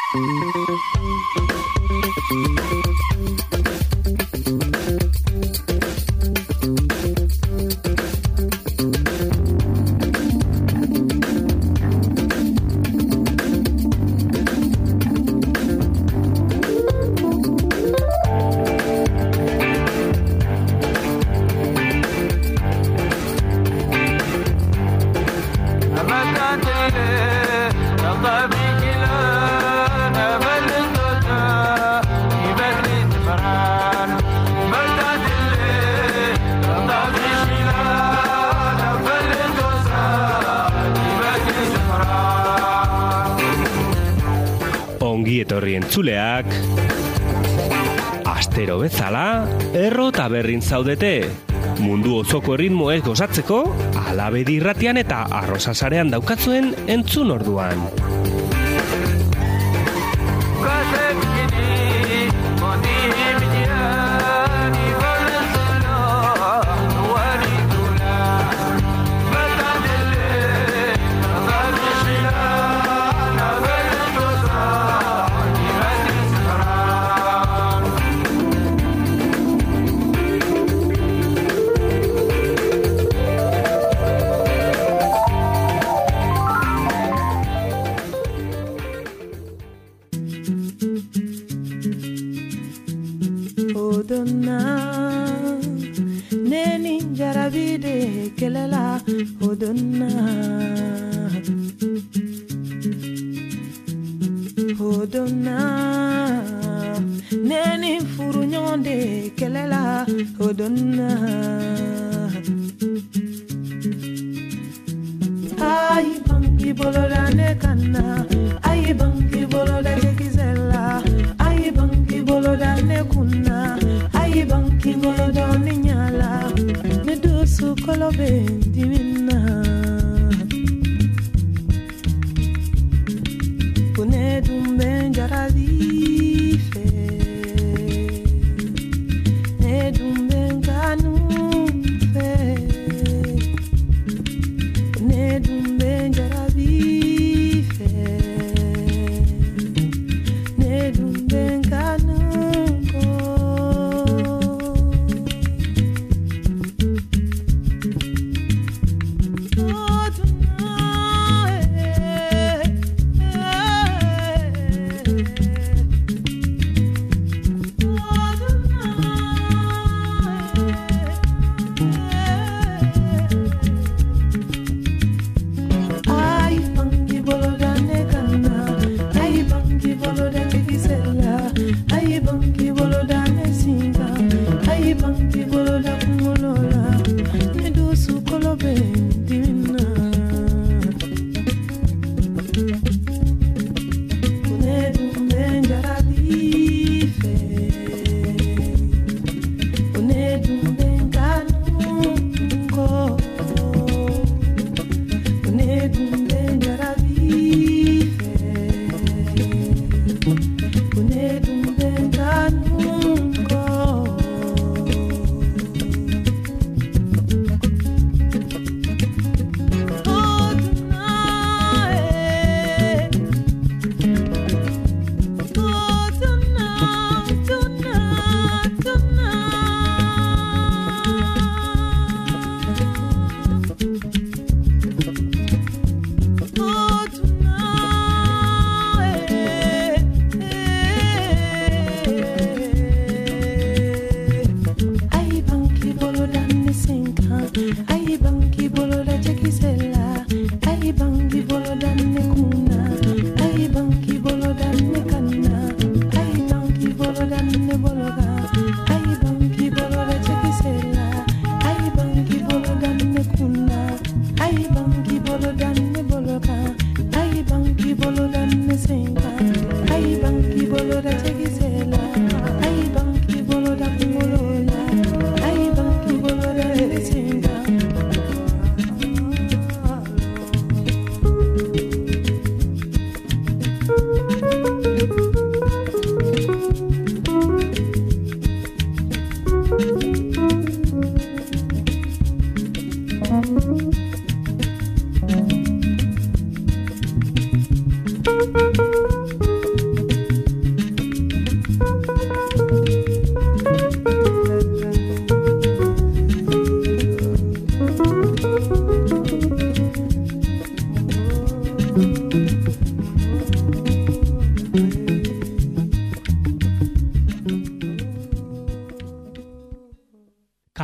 Etorri entzuleak, astero bezala, erro eta berrin zaudete. Mundu osoko erritmoez gozatzeko, Alabedi irratian eta Arrosasarean daukatzuen entzun orduan.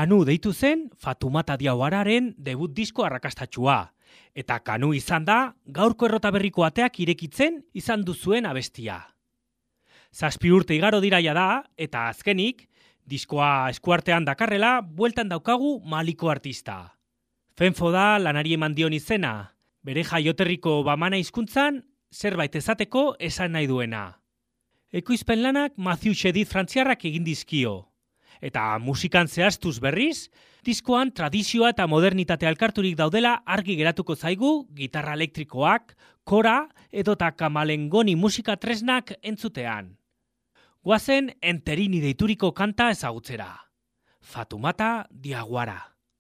Kanu deitu zen Fatumata Diawararen debut disko arrakastatsua. Eta Kanu izan da, gaurko errota berriko ateak irekitzen izan duzuen abestia. 7 urte igaro diraia da, eta azkenik, diskoa eskuartean dakarrela, bueltan daukagu Maliko artista. Fenfo da lanari eman dion izena, bere jaioterriko bamana hizkuntzan zerbait esateko esan nahi duena. Ekoizpen lanak Matthew Shedid frantziarrak egin dizkio. Eta musikan zehaztuz berriz, diskoan tradizioa eta modernitate alkarturik daudela argi geratuko zaigu gitarra elektrikoak, kora edota kamalengoni musika tresnak entzutean. Guazen Enterini deituriko kanta ezagutzera. Fatumata Diawara.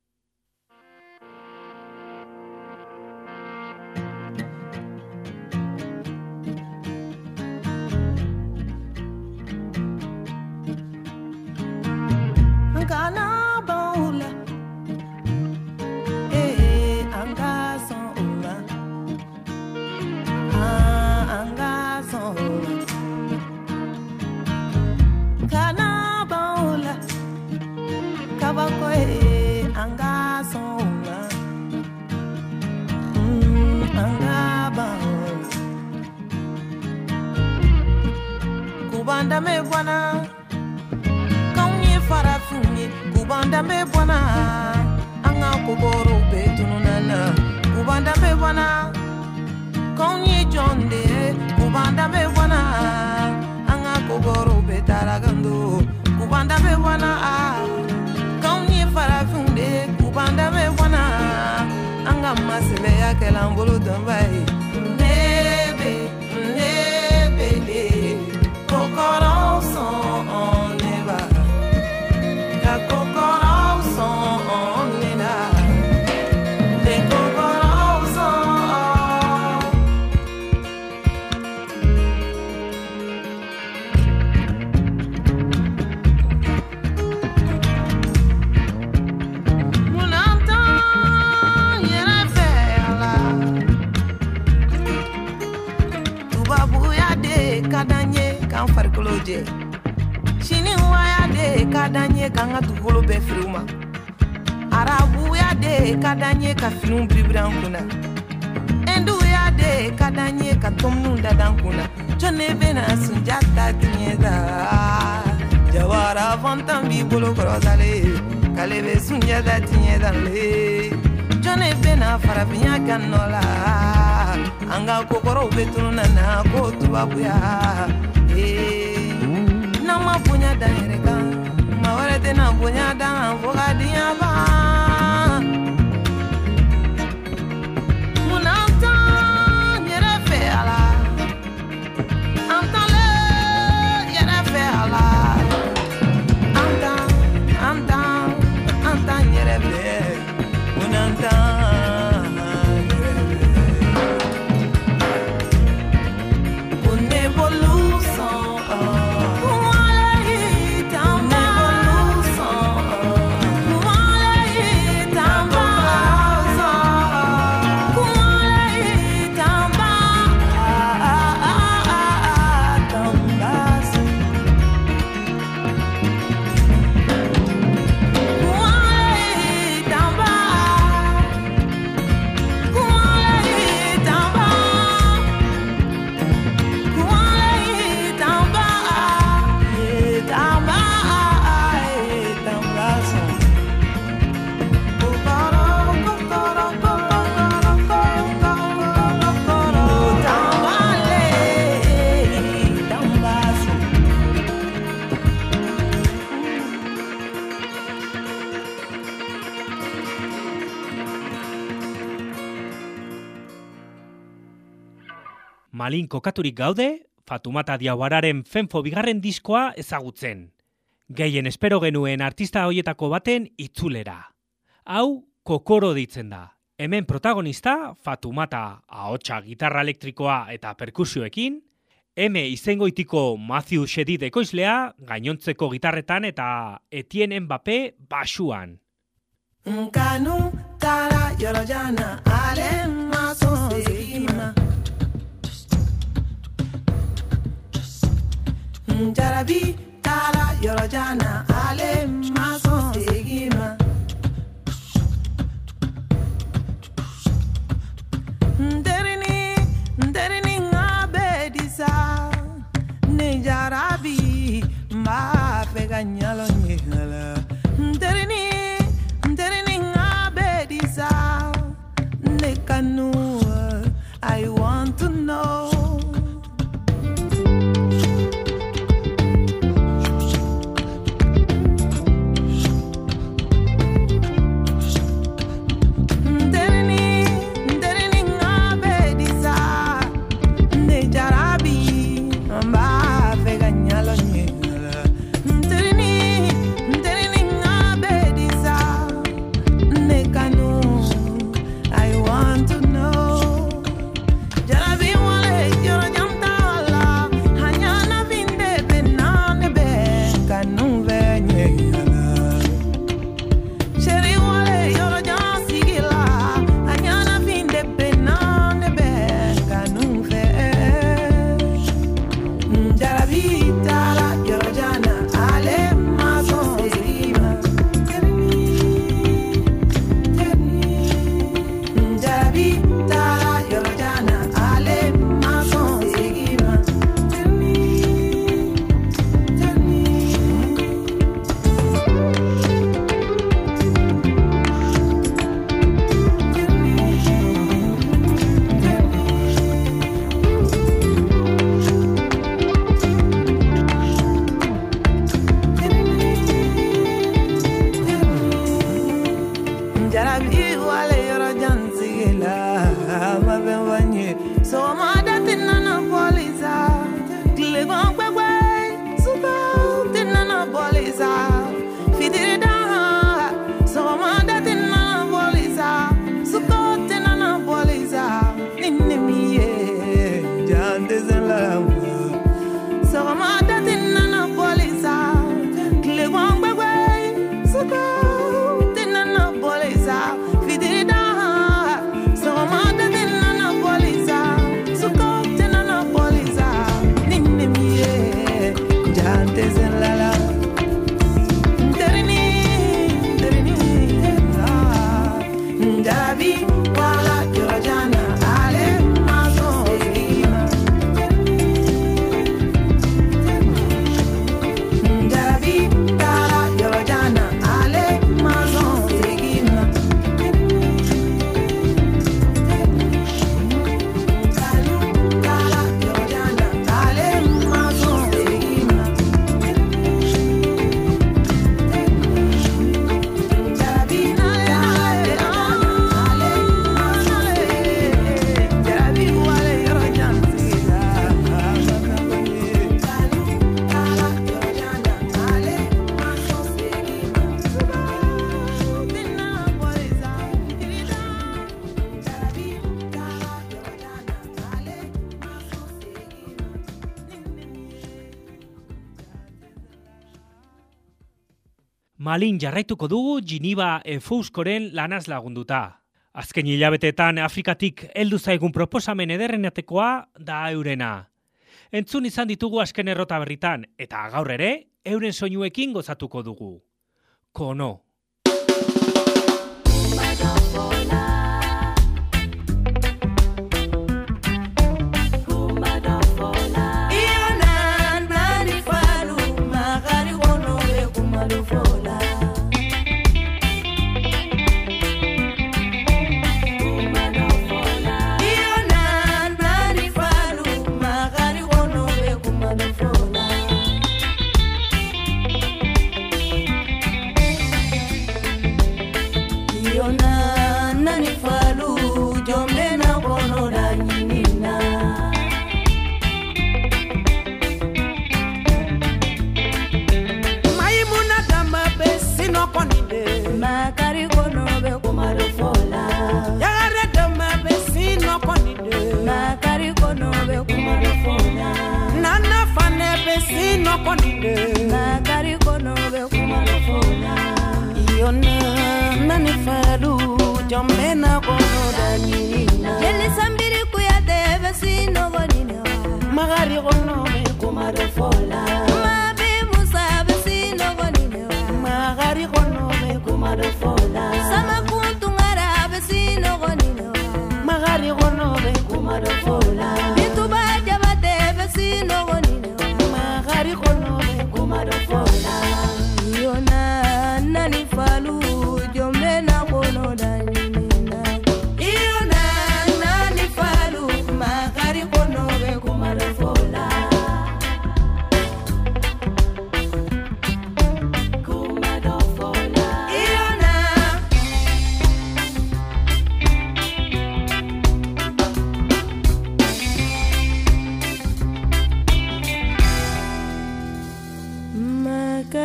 Kubanda me buana, kaunye farafunye. Kubanda me buana, anga kuboro betunana. Kubanda me buana, kaunye jonde. Kubanda me buana, anga kuboro betaragando. Kubanda me buana, kaunye farafunye. Kubanda me buana, anga masile ya kelambolo dambai. Nebe, nebe. Coração neva, da coração nena, de coração. Munanta yera fela, tu babuya de kadanye. Kan farikolo je sini waya de kadanye kan atu holo be fruma arabu ya de kadanye ka film bribran kuna endu ya de kadanye ka tomnu dadan kuna jone bena sunjata tinyeda jawara fontan bi bolo krozale kalebe sunjata tinyeda le jone bena farabinya kanola anga kokoro betuna na ko tubabuya. Nama punya daereka, mawar tena punya dan fogadia ba. Munanta yere feala, antale yere feala, anta yere fe, munanta. Malin kokaturik gaude, Fatumata Diawararen Fenfo bigarren diskoa ezagutzen. Gehien espero genuen artista hoietako baten itzulera. Hau, Kokoro deitzen da. Hemen protagonista, Fatumata ahotsa gitarra elektrikoa eta perkusioekin, izengoitiko Matthew Shedid ekoizlea, gainontzeko gitarretan eta Etienne Mbappé basuan. Nkanu tara yorojana alem maso segima. Jarabi tara yorojana alem maso segima. jarabi ma pega nyalo nyala nderini ngabedisa nekanu I want to know Malin jarraituko dugu Geneva Fouskoren lanaz lagunduta. Azken hilabetetan Afrikatik heldu zaigun proposamen ederrenatekoa da eurena. Entzun izan ditugu azken errota berritan, eta gaur ere, euren soinuekin gozatuko dugu. Kono.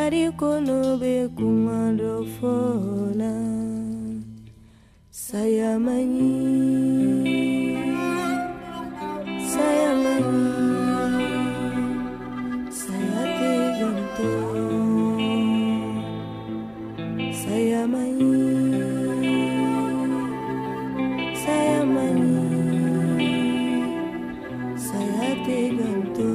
Magari kono be kumando fona saya manyi saya teganto saya manyi saya teganto.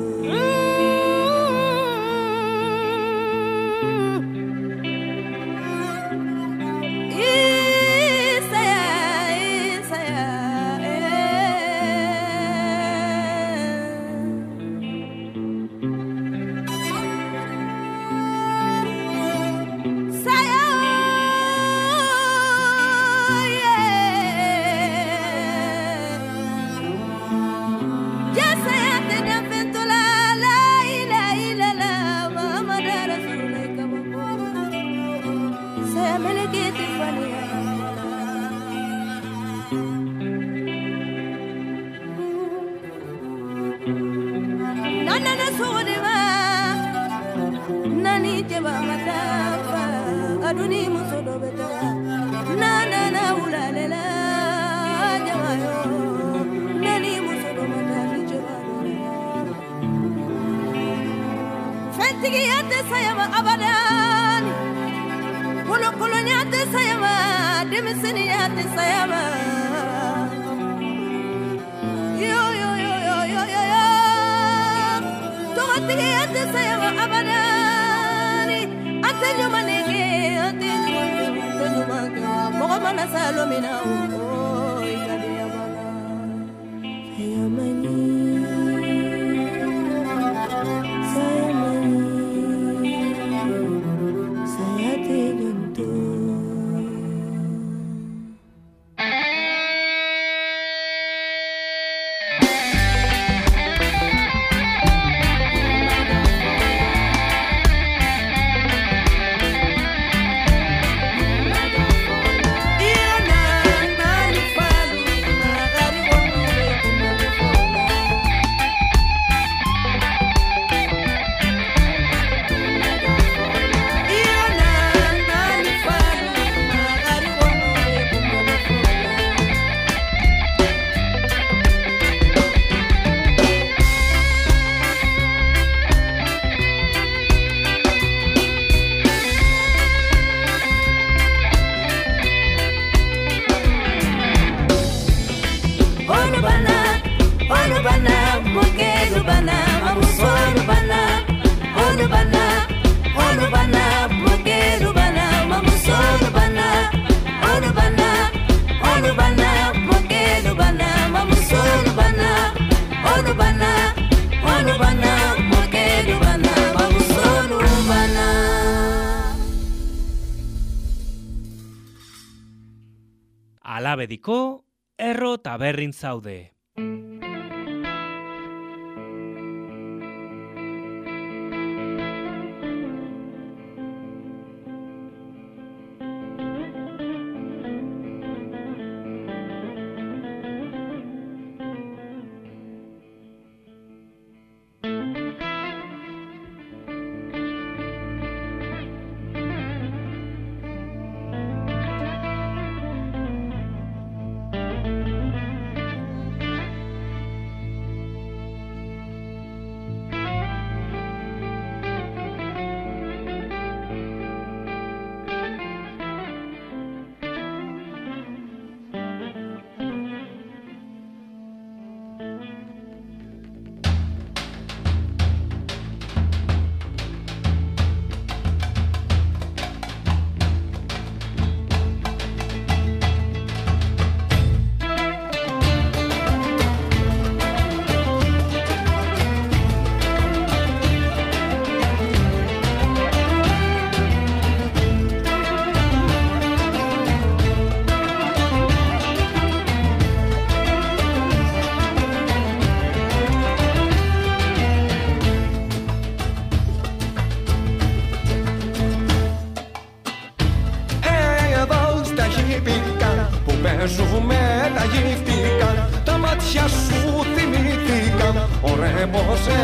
Alabediko erro taberrin zaude.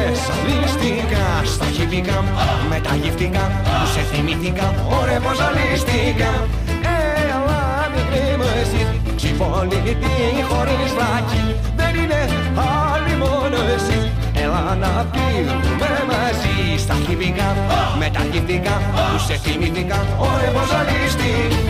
αλίστηκα στα χυπικά, με τα γυφτικά που σε θυμήθηκα, ωραία πως αλίστηκα. Έλα μικρή μου εσύ, ξυπόλυτη χωρίς φράκι, δεν είναι άλλη μόνο εσύ. Έλα να φύγουμε μαζί στα χυπικά, με τα γυφτικά που σε θυμήθηκα, ωραία πως αλίστηκα.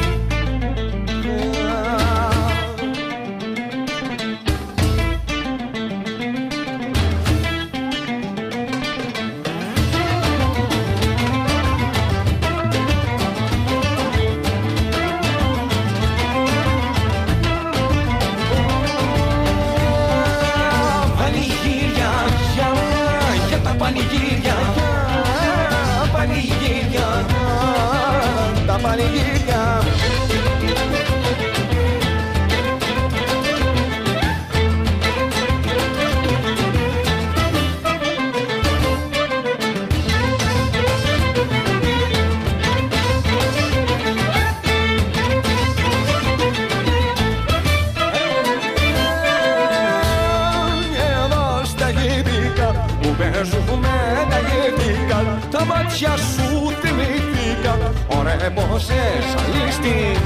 Τα μάτια σου θυμήθηκα, ωραία πως αλίστηκα.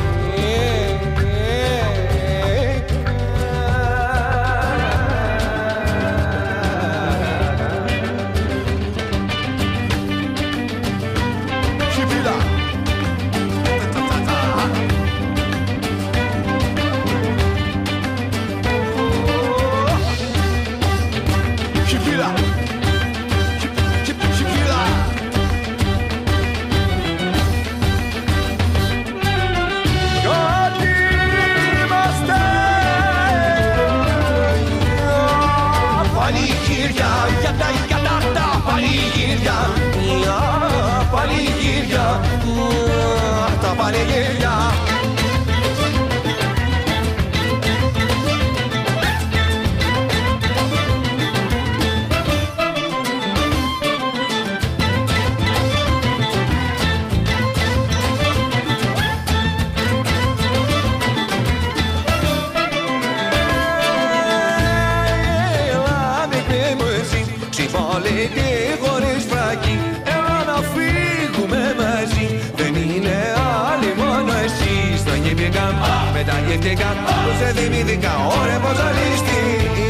Χωρίς φράκι, έλα να φύγουμε μαζί. Δεν είναι άλλη μόνο εσύ. Στο γήπηκα, με τα γύφτηκα, που σε θυμήθηκα, ωραία πως αλίστηκα.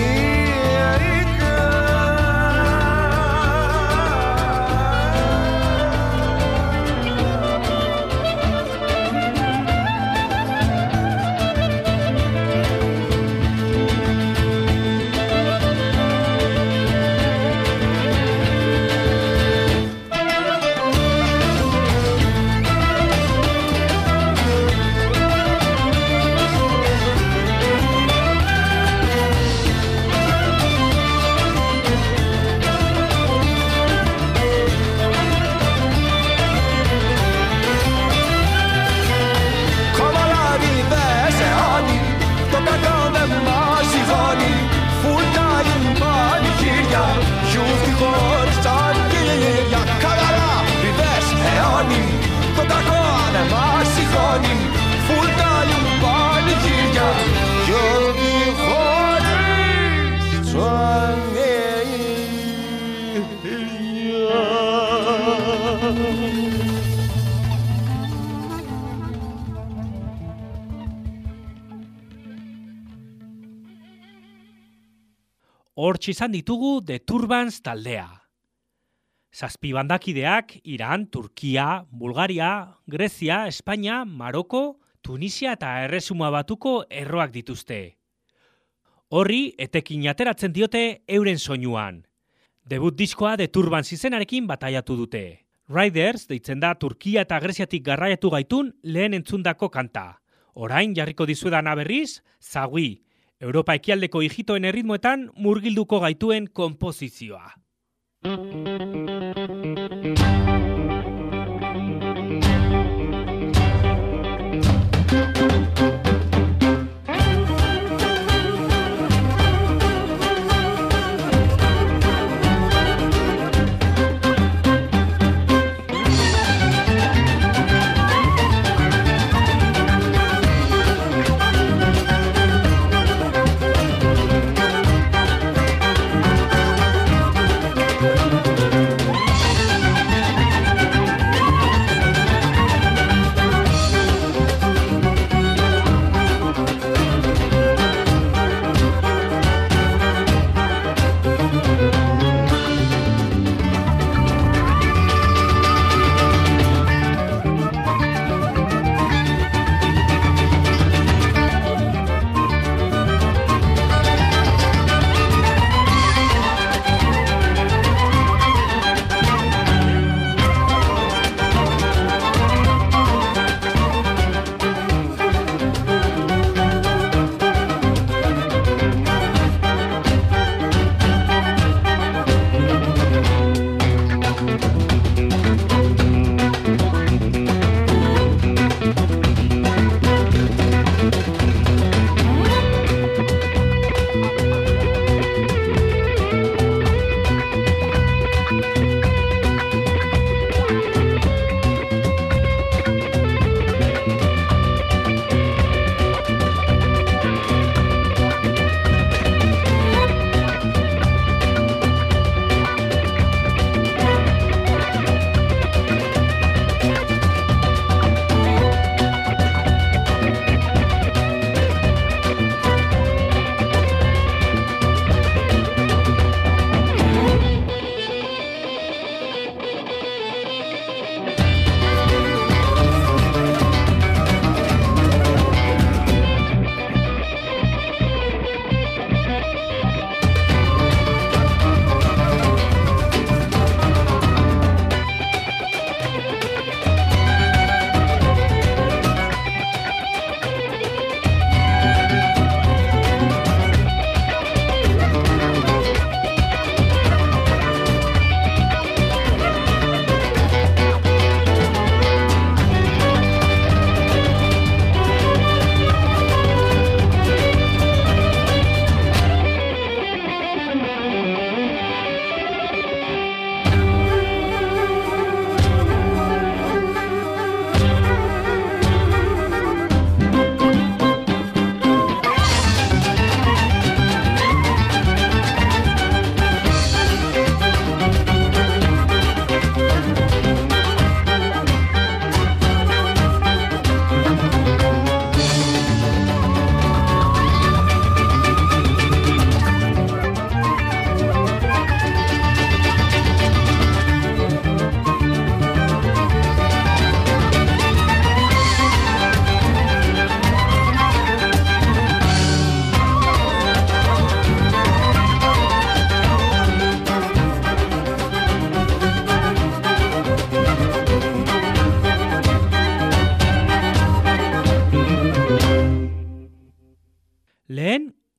Hortxe izan ditugu The Turbans taldea. Zazpi bandakideak Iran, Turkia, Bulgaria, Grezia, Espainia, Maroko, Tunisia eta Erresuma Batuko erroak dituzte. Horri etekin ateratzen diote euren soinuan. Debut diskoa The Turbans izenarekin bataiatu dute. Riders deitzen da Turkia eta Greziatik garraiatu gaitun lehen entzundako kanta. Orain jarriko dizuedana berriz, Zawi, Europa ekialdeko ijitoen erritmoetan murgilduko gaituen konposizioa.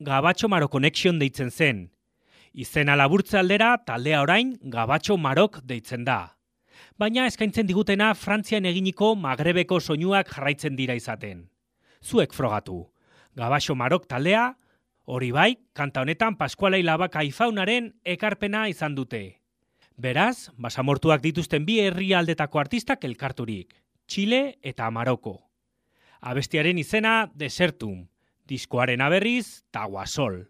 Gabatxo Maro Connection deitzen zen. Izena laburtze aldera taldea orain Gabatxo Marok deitzen da. Baina eskaintzen digutena Frantzian eginiko Magrebeko soinuak jarraitzen dira izaten. Zuek frogatu. Gabatxo Marok taldea, hori bai, kanta honetan Paskuala Ilabak Aifaunaren ekarpena izan dute. Beraz, basamortuak dituzten bi herrialdetako artistak elkarturik, Txile eta Maroko. Abestiaren izena Desertum, diskoaren aberriz Taguasol.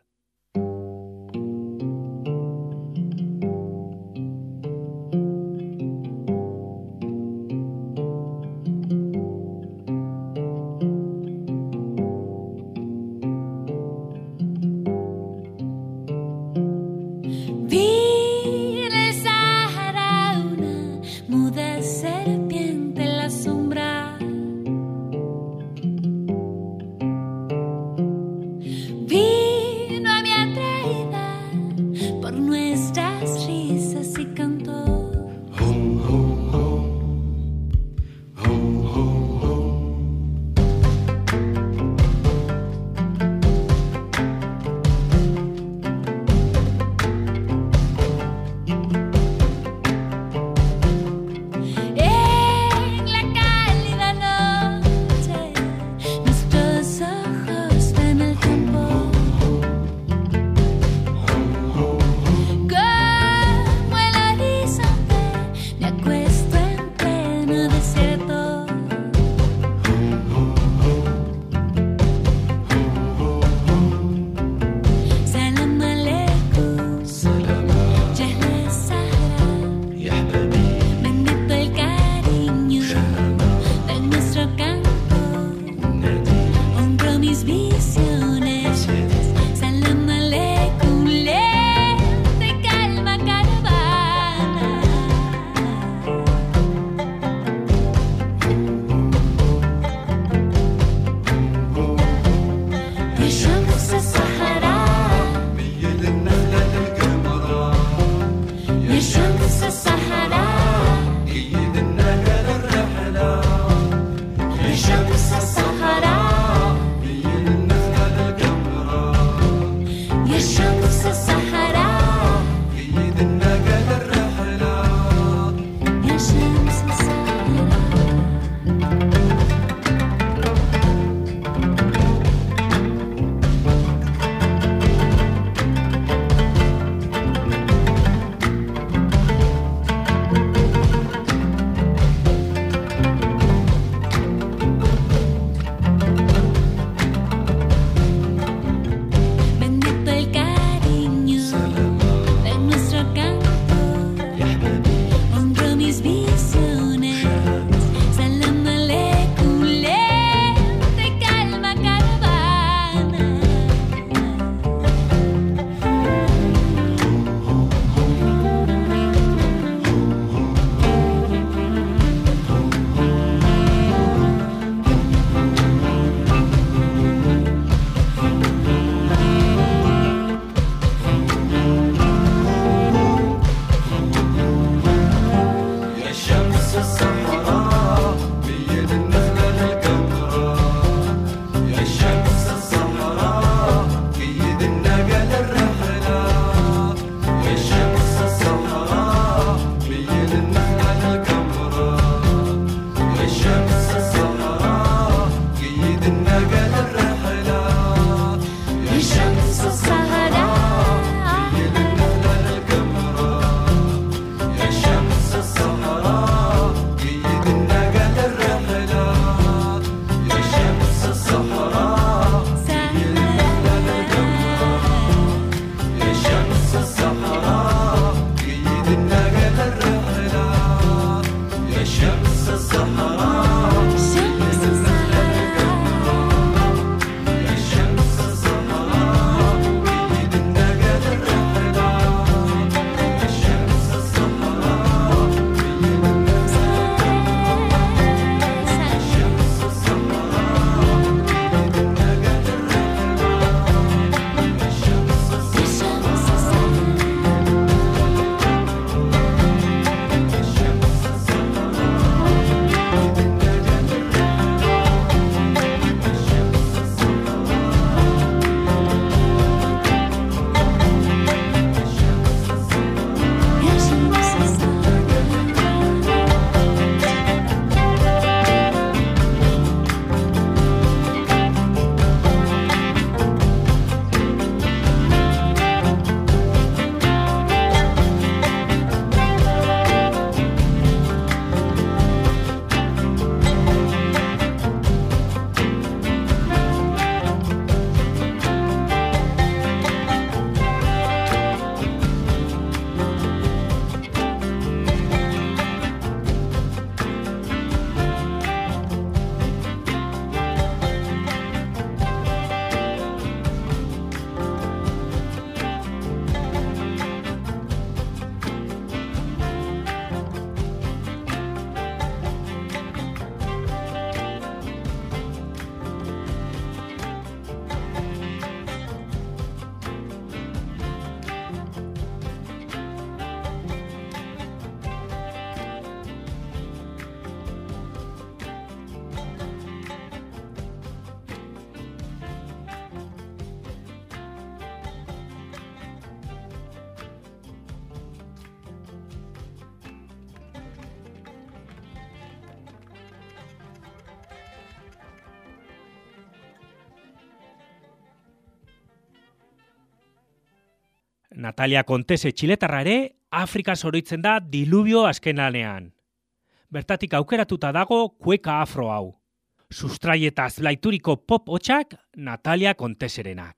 Natalia Contese txiletarra ere, Afrika oroitzen da dilubio azkenanean. Bertatik aukeratuta dago kueka afro hau. Sustraietaz laituriko pop hotxak Natalia Conteserenak.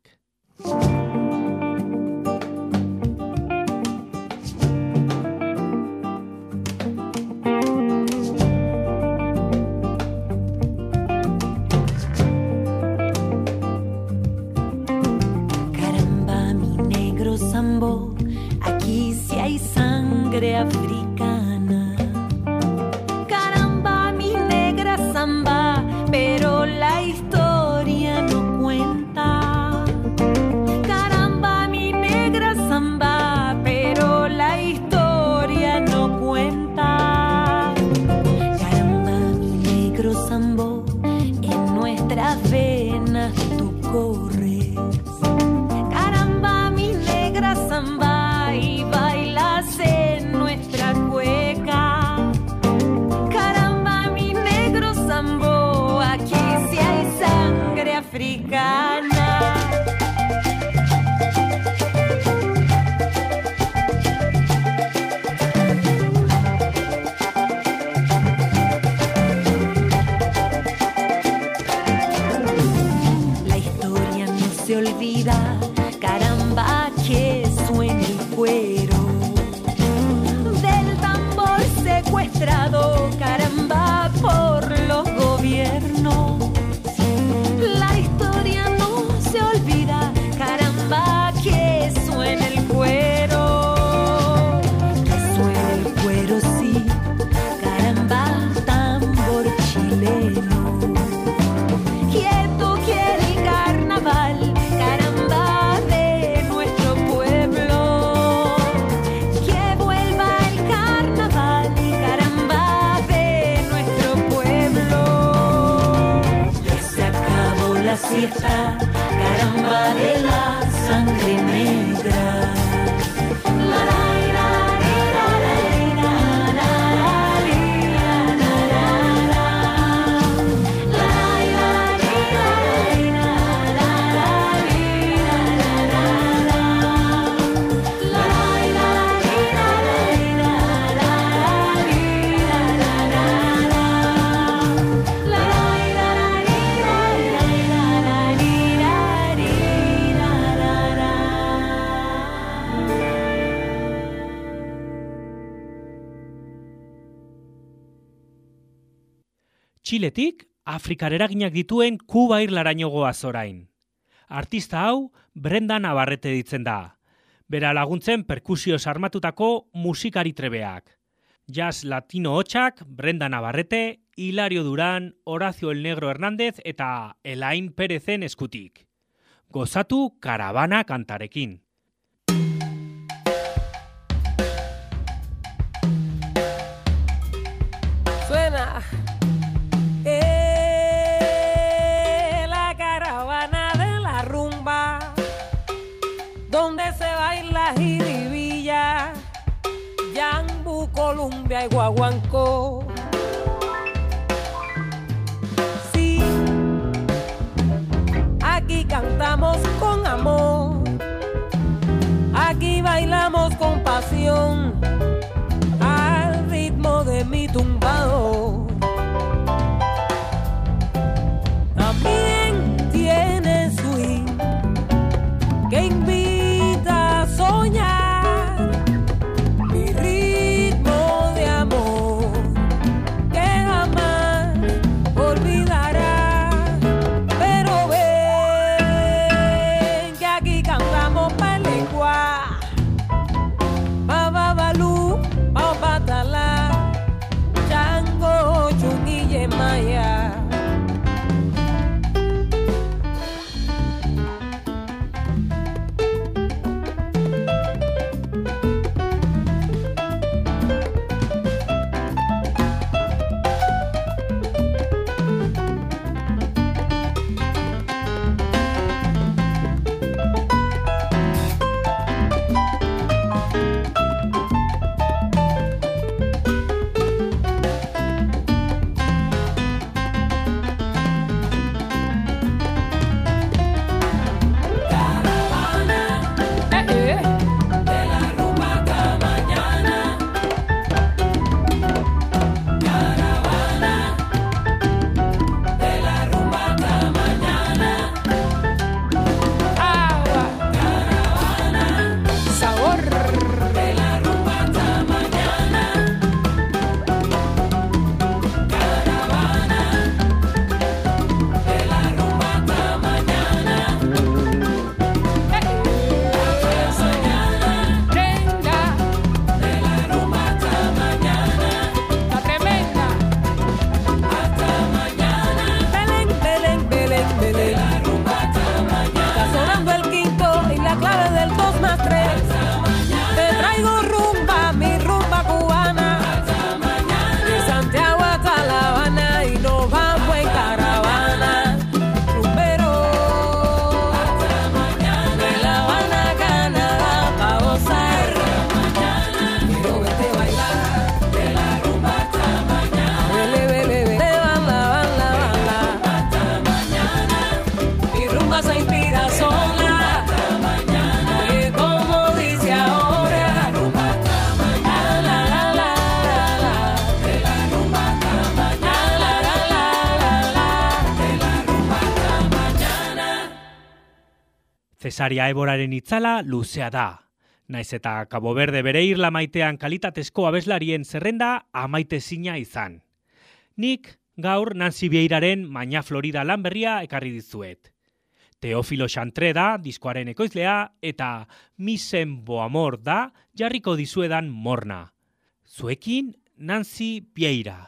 Sambo, aquí sí hay sangre africana. Caramba, mi negra samba, pero la historia no cuenta. Caramba, mi negra samba, pero la historia no cuenta. Caramba, mi negro sambo, en nuestras venas tú corres. Samba y bailas en nuestra cueca. Caramba, mi negro sambo, aquí sí hay sangre africana. La historia no se olvida. Caramba, que suene el cuero del tambor secuestrado, caramba, por los gobiernos. La historia no se olvida, caramba, que suene el cuero. Que suene el cuero, sí, caramba, tambor chileno. Quieto quiere el carnaval, caramba. Fiesta, caramba de la sangre negra. La la la la la la la Txiletik, Afrikar eraginak dituen Kuba irlaraino goaz orain. Artista hau Brenda Navarrete ditzen da. Bera laguntzen perkusioz armatutako musikari trebeak. Jazz latino hotxak Brenda Navarrete, Hilario Duran, Horacio el Negro Hernández eta Elain Perezen eskutik. Gozatu Karabana kantarekin. Suena la caravana de la rumba, donde se baila jiribilla, Yambu, Colombia y Guaguancó. Sí, aquí cantamos con amor, aquí bailamos con pasión, al ritmo de mi tumbao. También tiene swing que invita a soñar, mi ritmo de amor que jamás olvidará. Pero ven que aquí cantamos pelecuá, Cesaria Eboraren itzala luzea da. Naiz eta Cabo Verde bere irla maitean kalitatezko abeslarien zerrenda amaitezina izan. Nik gaur Nancy Vieiraren Maña Florida lan berria ekarri dizuet. Teofilo Chantre da diskoaren ekoizlea eta Misen Boamor da jarriko dizuedan morna. Zuekin Nancy Vieira.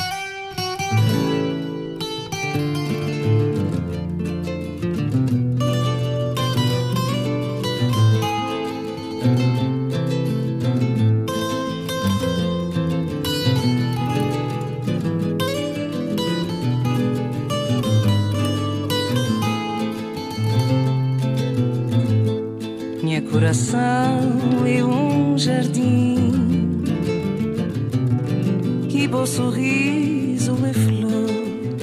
Minha coração é jardim, que bom sorriso é flor,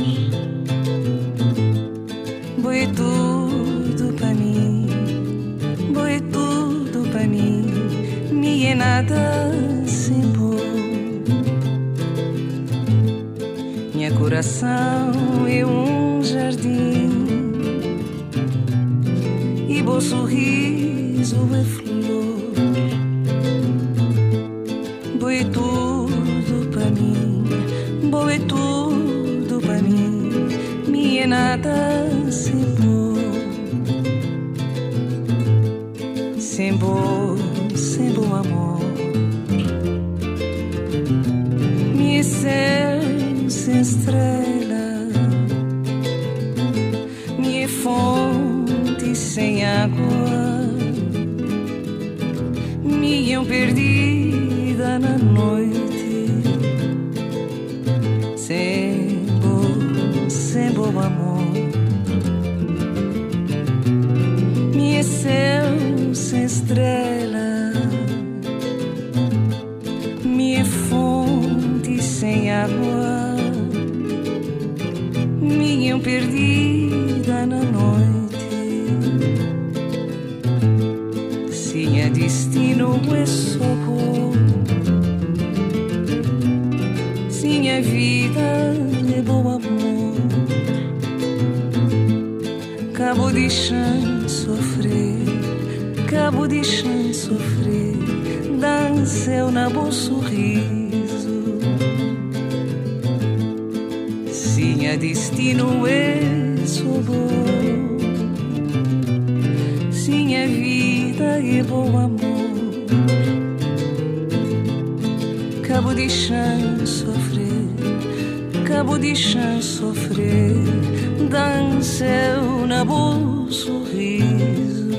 boa é tudo para mim, boa é tudo para mim, me é nada sem bom. Minha coração é jardim, e bom sorriso é flor, boa é tudo para mim, boa é tudo para mim, me é nada sem bom, sem bom amor, me é céu sem estrela, me é fonte sem água, minha perdida na noite, sem bom amor, minha céu sem estrela, minha fonte sem água, minha perdida na noite. Sinha destino é só bom, sinha vida é bom amor, cabo de chão sofrer, cabo de chão sofrer, dança na bom sorriso. Sinha destino é só bom, sinha vida é bom amor, cabo de chão sofrer, cabo de chão sofrer, dança na bom sorriso.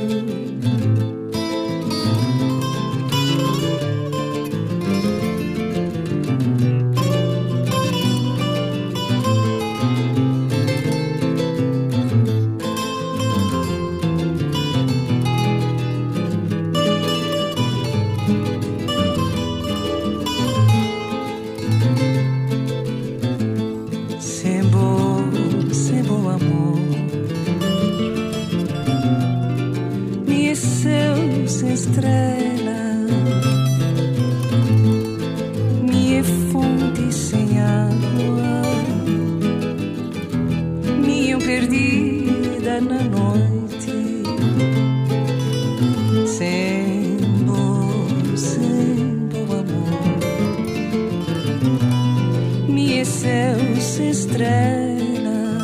Sem bom amor, minha céu sem estrela, minha fonte sem água, minha perdida na noite, sem bom amor, minha céu sem estrela,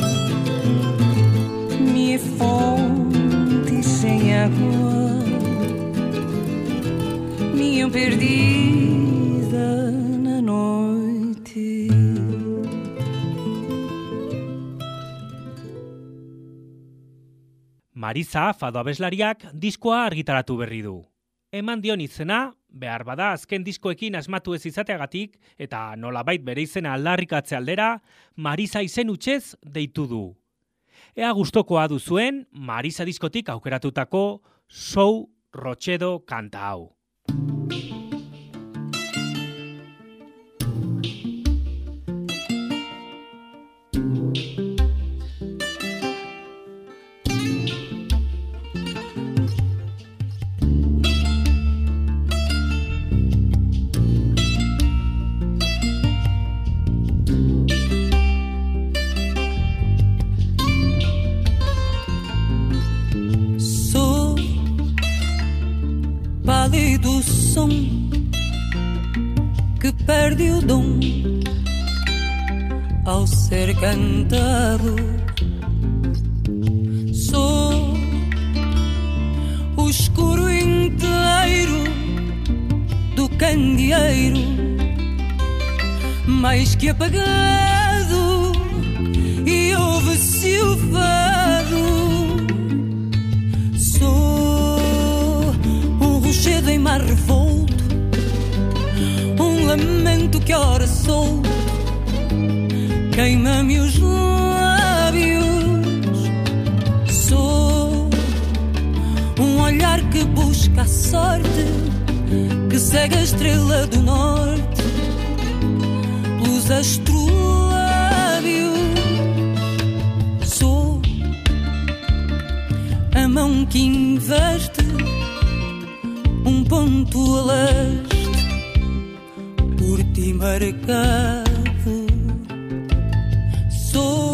minha fonte sem água, minha perdida na noite. Marisa fado abeslariak diskoa argitaratu berri du. Eman dion izena, behar bada azken diskoekin asmatu ez izateagatik eta nolabait bere izena aldarrikatze aldera, Marisa izen hutsez deitu du. Ea gustokoa duzuen Marisa diskotik aukeratutako Sou Rochedo kanta hau. que perde o dom ao ser cantado. Sou o escuro inteiro do candeeiro, mais que apagado, e ouve-se o fado. Sou um rochedo em mar revolto, um lamento que ora solto queima-me os lábios. Sou um olhar que busca a sorte, que segue a estrela do norte pelos astrolábios. Sou a mão que investe um ponto a leste por ti marcado. Sou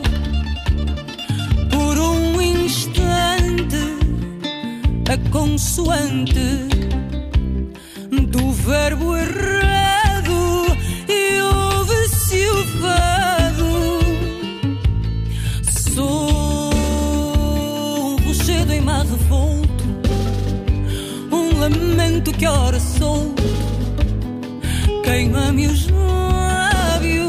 por um instante a consoante do verbo errado, e ouve-se o fado. Sou um rochedo em mar revolto, um lamento que ora solto queima-me os lábios.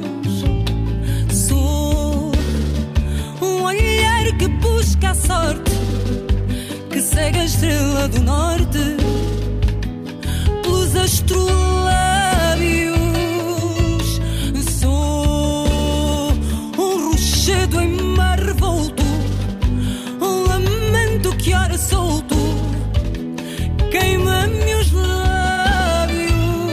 Sou um olhar que busca a sorte, que segue a estrela do norte pelos astrolábios. Sou um rochedo em mar revolto, um lamento que ora solto queima-me os lábios.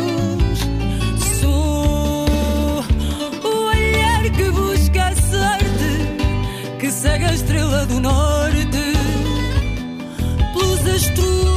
Sou o olhar que busca a sorte, que segue a estrela do norte pelos astrolábios.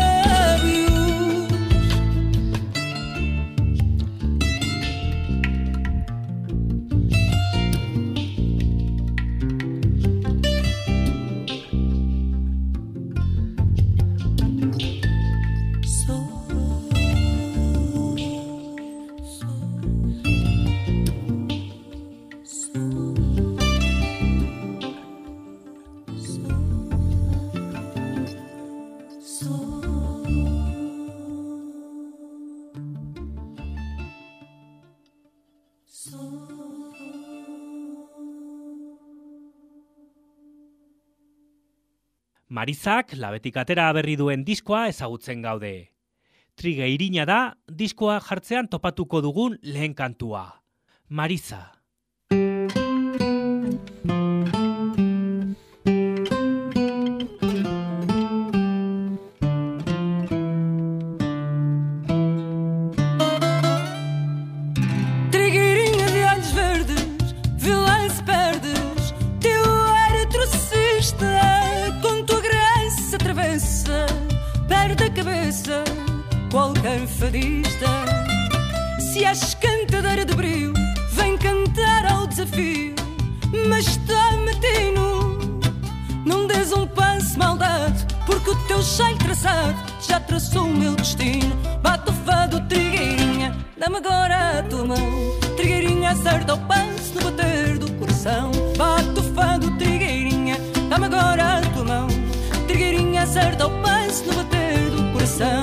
Marizak labetik atera berri duen diskoa ezagutzen gaude. Trigeirina da diskoa jartzean topatuko dugun lehen kantua. Mariza. Trigueirinha de olhos verdes, vê lá se perdes teu ar trocista. Perde a cabeça qualquer fadista. Se és cantadeira de brio, vem cantar ao desafio. Mas está matino, não des um passo maldade, porque o teu cheiro traçado já traçou o meu destino. Bate o fado, trigueirinha, dá-me agora a tua mão. Trigueirinha, acerta o passo no bater do coração. Bate o fado, trigueirinha, dá-me agora a tua mão. Trigueirinha, acerta o passo no bater do coração.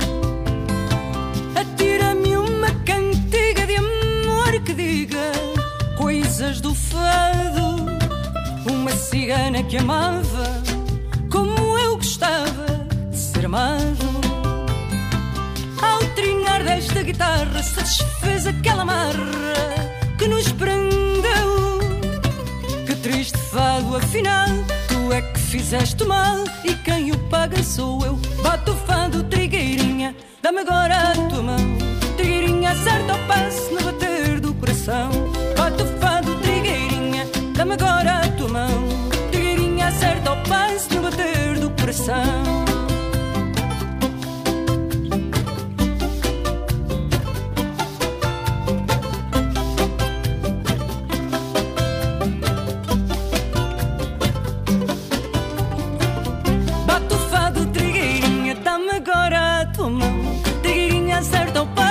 Atira-me uma cantiga de amor que diga coisas do fado. Uma cigana que amava como eu gostava de ser amado. Ao trincar desta guitarra satisfez aquela amarra que nos prendeu. Que triste fado afinal, tu é que fizeste mal e quem o paga sou eu. Bate o fado, trigueirinha, dá-me agora a tua mão. Trigueirinha, acerta o passo no bater do coração. Bate o fado, trigueirinha, dá-me agora a tua mão. Trigueirinha, acerta o passo no bater do coração. Acerta o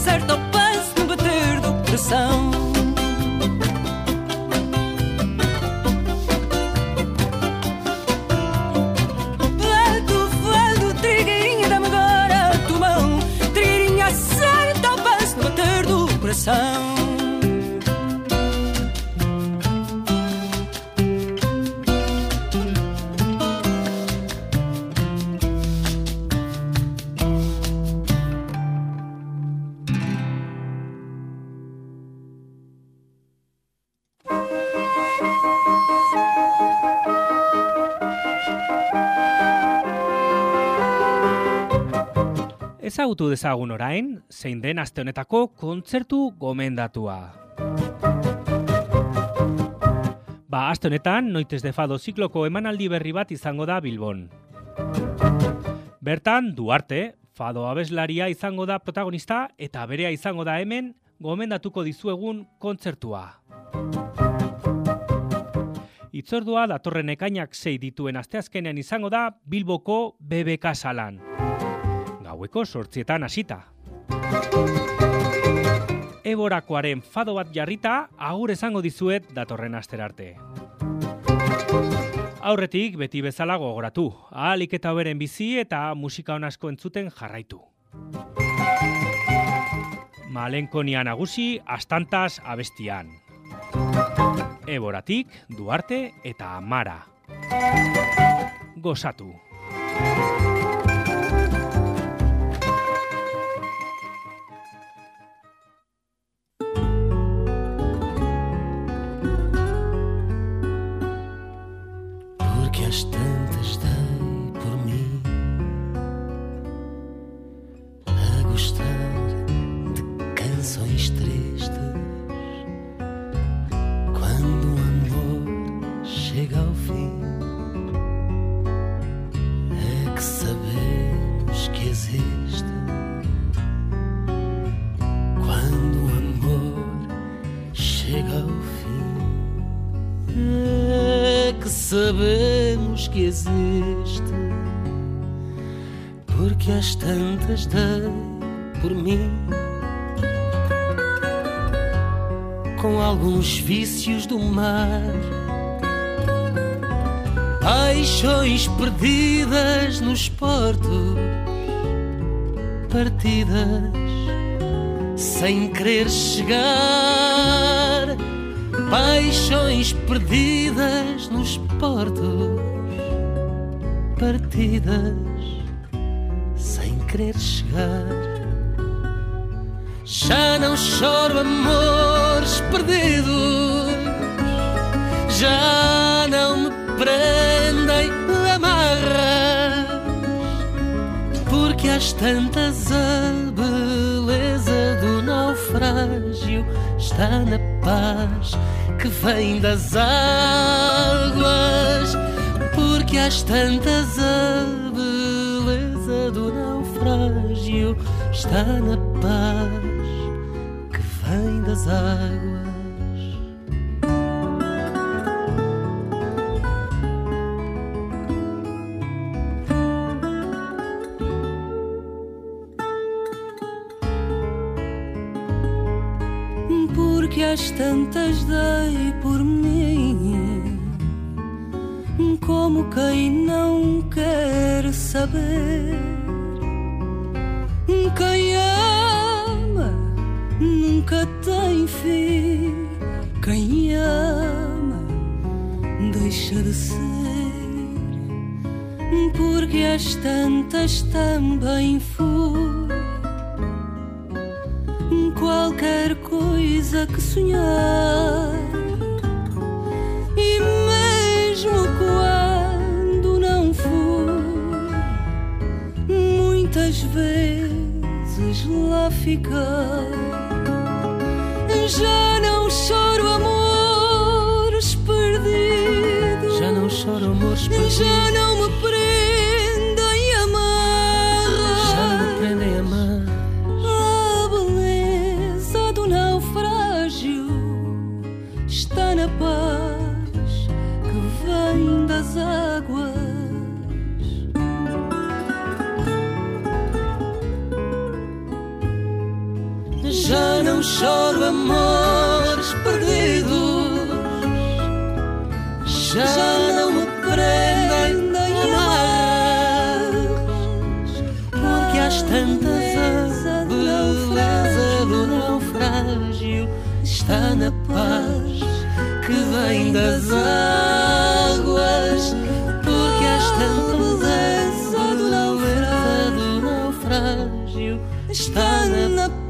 certo ao passo no bater do coração. Fado, trigueirinha, dá-me agora a tua mão. Trigueirinha, certo ao passo no bater do coração. Ezagutu dezagun orain, zein den aste honetako kontzertu gomendatua. Aste honetan, Noites de Fado zikloko emanaldi berri bat izango da Bilbon. Bertan, Duarte, fado abeslaria izango da protagonista eta berea izango da hemen gomendatuko dizuegun kontzertua. Itzordua datorren ekainak 6 dituen asteazkenean izango da Bilboko BBK salan. Gaueko 8 hasita. Eborakoaren fado bat jarrita, agur esango dizuet datorren asterarte. Aurretik beti bezala gogoratu, ahalik eta hoberen bizi eta musika on asko entzuten jarraitu. Malenkonia nagusi, Astantas abestian. Eboratik, Duarte eta Amara. Gozatu. Às tantas dei por mim a gostar de canções tristes. Quando o amor chega ao fim, é que sabemos que existe. Quando o amor chega ao fim, é que sabemos que existe, porque às tantas dei por mim, com alguns vícios do mar, paixões perdidas nos portos, partidas sem querer chegar, paixões perdidas nos portos, partidas sem querer chegar. Já não choro amores perdidos, já não me prendem amarras, porque às tantas a beleza do naufrágio está na paz que vem das águas, porque às tantas a beleza do naufrágio está na paz que vem das águas. Porque às tantas dei por mim, como quem não quer saber. Quem ama nunca tem fim, quem ama deixa de ser. Porque às tantas também fui qualquer coisa que sonhar, e mesmo quando não fui, muitas vezes lá ficar. Já não choro amores perdidos, já não choro amores perdidos, já não me prendem amarras, já não me prendem amarras. A beleza do naufrágio está na paz que vem das águas. choro amores perdidos, já não me prendem amarras, porque às tantas a beleza do naufrágio está na paz que vem das águas, porque às tantas a beleza do naufrágio está na paz